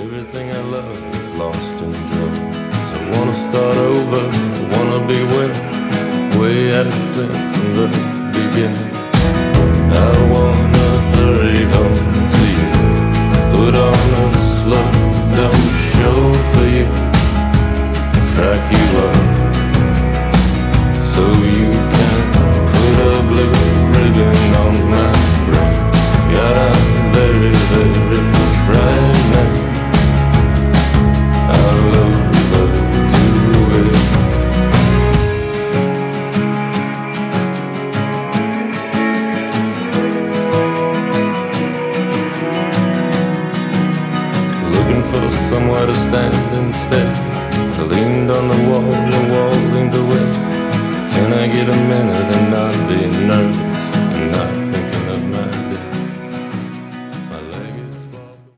Everything I love is lost in drugs. I wanna start over, I wanna be winning, way out of sync from the beginning. I wanna hurry home to you, put on a slow down show for you, crack you up so you can put a blue ribbon on my brain. God, I'm very, very frightening. I'll overdo it. Looking for somewhere to stand instead. I leaned on the wall and wall leaned away. Can I get a minute and not be nervous and not